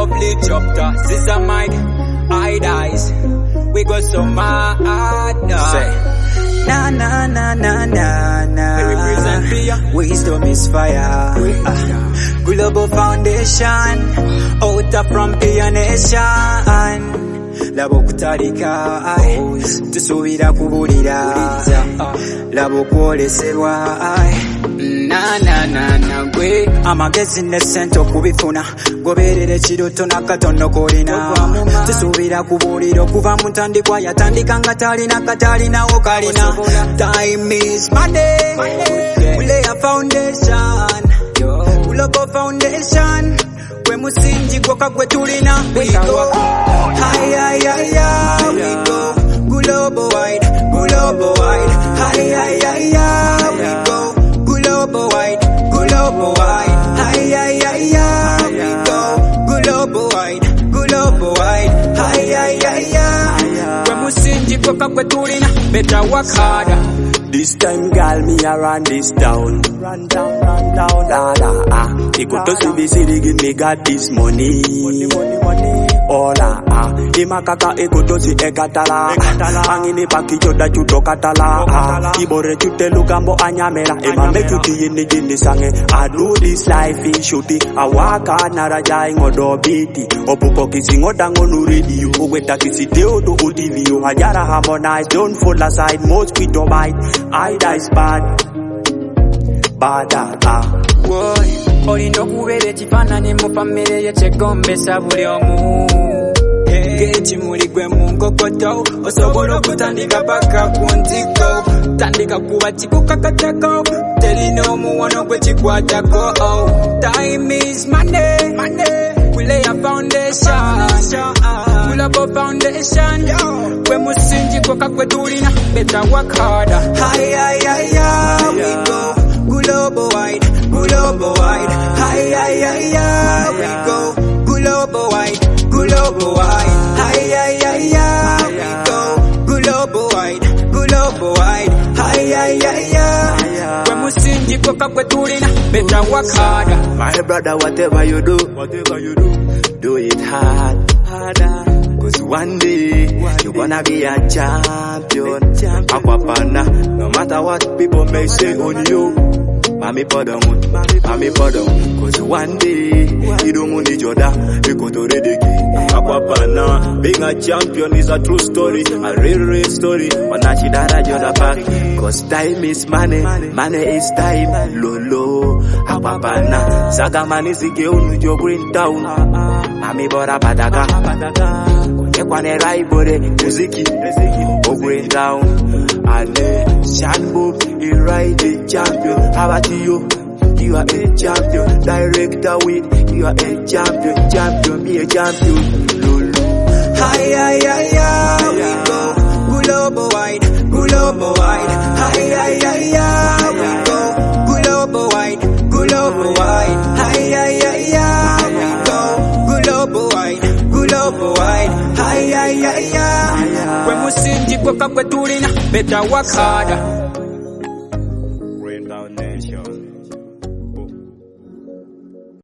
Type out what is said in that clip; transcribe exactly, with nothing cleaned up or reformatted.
lovely chapter. Sister Mike, I dies. We go so mad. Say, na na na na na na. we represent fear. Wisdom is fire. Uh, Global Foundation, out from Pia Nation. Labo kutalika, ay, tusubira kubulira, labo kwolesebwa, ay. Na na na na gwe amagezi ne sente okubifuna goberere kiruto nakatono kolina tusubira kubulira okuva mu ntandikwa yatandika nga talina katalinawo kalina. Time is money, we lay a foundation, Global Foundation, we musingi gwoka gwe tulina. We go high high high, we go global wide, global wide, high high high, we go global wide, global wide, high high high, we go global wide, global wide, high high high. We musingi gwoka gwe tulina, better work harder. This time, girl, me a run this down. Run down, run down, da da ah. He go to see the city, give me got this money. Money, money, money. Oh la ah. He makaka he go to see ekatala. Angini paki choda chuto katala ah. Ibore chute lugambo anyamera. Ema me chuti yini jini sange. I do this life in shooty. Awaka naraja ingodo biti. Opuko kisi ngodango nu radio. Ugweta kisi deo do udivio. Hajara harmonize, don't fall aside. Mosquito bite. I dies bad, bad ah. Boy, olindo kubere chifanani mu family ye chegombesa buli omu. Gechi muli gwe mungokoto, osobola kutandika paka kuntiko. Tandika kuba chikuka katako, telino muwono gwe chikwatako. Oh, time is money, money. We lay a foundation, Global Foundation. We musingi gwoka gwe tulina, better work harder. High high high, we go global wide, global wide, high high high, we go global wide, global wide, high high high, we go global wide, global wide, high high high. We musingi gwoka gwe tulina, better work harder. My brother, whatever you do, whatever you do, do it hard, harder. Cause one day, you're gonna be a champion. Aquapana, no matter what people may say on you. Mami podon, mami podon. Cause one day, you don't need your da, you go to the game. Aquapana, being a champion is a true story, a real, real story. Wanachidara joda back. Cause time is money, money is time. Lolo, Aquapana, Sagamani zige unu jo green town. Mami bora pataga. Ekwane raibore, muziki, o green town. Ale, Shanbo, he ride the champion. How about you? You are a champion. Director with, you are a champion. Champion, be a champion. Lulu. High, high, high, high, we go global wide, global wide. High, high, high, high, we go global wide, global wide. High, high, high, high, we go global wide, global wide. High, high, high, high. We musingi gwoka gwe tulina, better work harder.